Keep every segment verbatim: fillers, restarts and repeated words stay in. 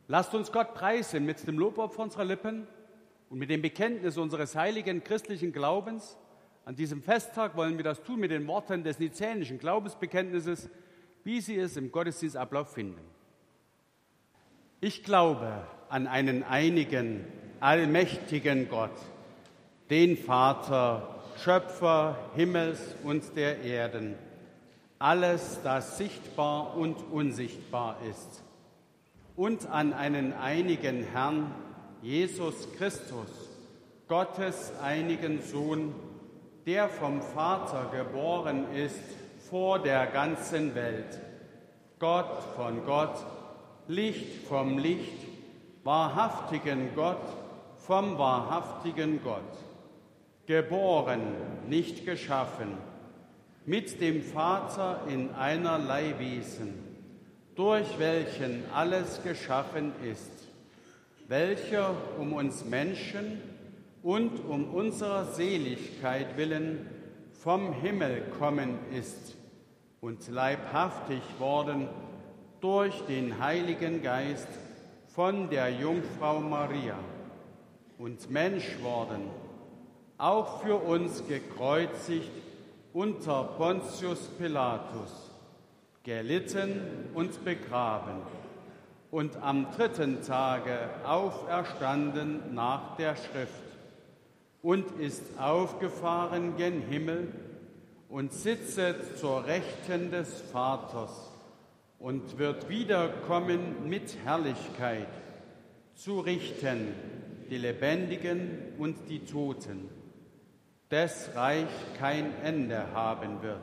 Lasst uns Gott preisen mit dem Lobopfer unserer Lippen und mit dem Bekenntnis unseres heiligen christlichen Glaubens. An diesem Festtag wollen wir das tun mit den Worten des nizänischen Glaubensbekenntnisses, wie Sie es im Gottesdienstablauf finden. Ich glaube an einen einigen, allmächtigen Gott, den Vater, Schöpfer Himmels und der Erden, alles, das sichtbar und unsichtbar ist, und an einen einigen Herrn, Jesus Christus, Gottes einigen Sohn, der vom Vater geboren ist vor der ganzen Welt, Gott von Gott, Licht vom Licht, wahrhaftigen Gott vom wahrhaftigen Gott, geboren, nicht geschaffen, mit dem Vater in einerlei Wesen, durch welchen alles geschaffen ist, welcher um uns Menschen und um unserer Seligkeit willen vom Himmel kommen ist und leibhaftig worden durch den Heiligen Geist von der Jungfrau Maria und Mensch worden, auch für uns gekreuzigt unter Pontius Pilatus, gelitten und begraben und am dritten Tage auferstanden nach der Schrift und ist aufgefahren gen Himmel und sitzet zur Rechten des Vaters und wird wiederkommen mit Herrlichkeit, zu richten die Lebendigen und die Toten, des Reich kein Ende haben wird.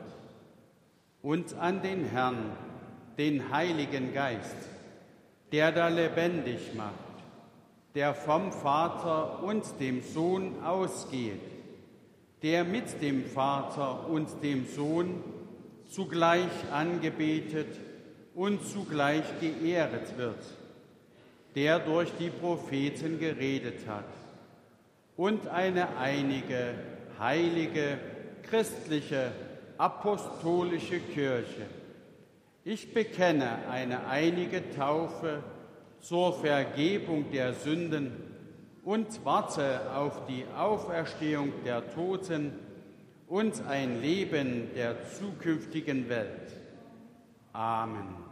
Und an den Herrn, den Heiligen Geist, der da lebendig macht, der vom Vater und dem Sohn ausgeht, der mit dem Vater und dem Sohn zugleich angebetet und zugleich geehret wird, der durch die Propheten geredet hat, und eine einige, heilige, christliche, apostolische Kirche. Ich bekenne eine einige Taufe zur Vergebung der Sünden und warte auf die Auferstehung der Toten und ein Leben der zukünftigen Welt. Amen.